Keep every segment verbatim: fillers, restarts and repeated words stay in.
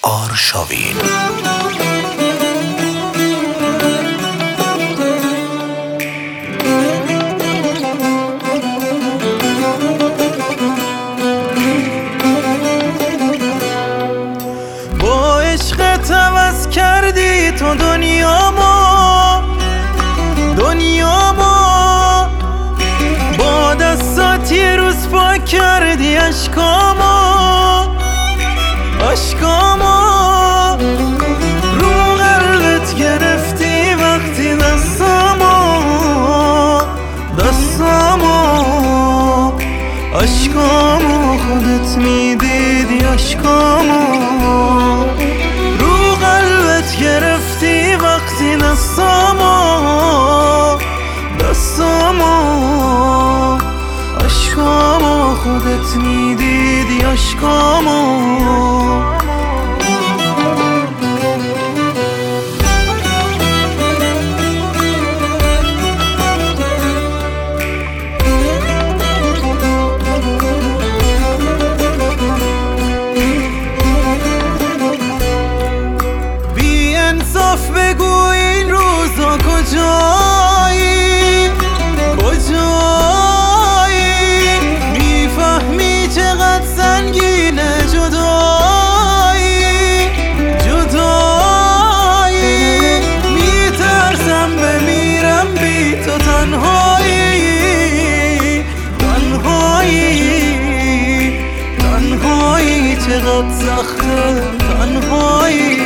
آرشاوین. با عشقت عوض کردی تو دنیامو، دنیامو با دستات یه روز پاک کردی عشقامو، عشقامو رو قلبت گرفتی وقتی دستامو، دستامو عشقامو خودت میدیدی عشقامو، رو قلبت گرفتی وقتی دستامو، دستامو عشقامو خودت میدیدی عشقامو. بی انصاف بگو این روزا کجایی، کجایی میفهمی چقدر سنگینه جدایی، جدایی میترسم بمیرم بی تو تنهایی، تنهایی تنهایی چقدر سخته تنهایی،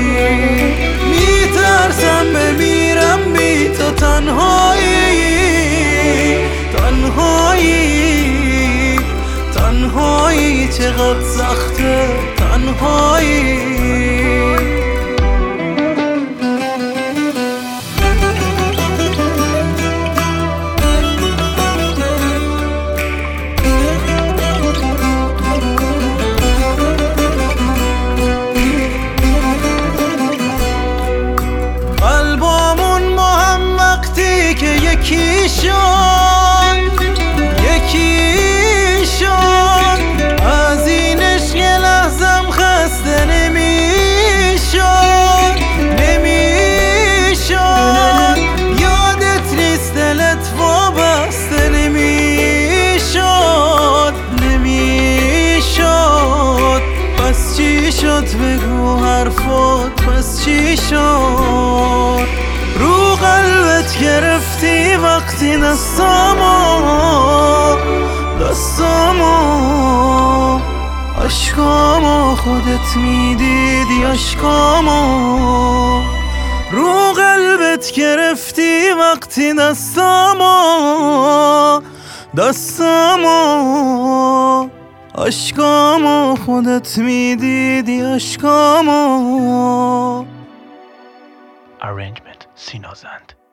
میترسم بمیرم بی تو تنهایی، تنهایی تنهایی چقدر سخته تنهایی. یکی شد یکی شد از این عشق لحظم خسته نمیشد، نمیشد یادت نیست دلت وابسته نمیشد، نمیشد پس چی شد بگو حرفات، پس چی شد رو قلبت گرفتی وقتی دستامو، دستامو عشقامو خودت میدیدی عشقامو، رو قلبت گرفتی وقتی دستامو، دستامو عشقامو خودت میدیدی عشقامو. Arrangement سینازند.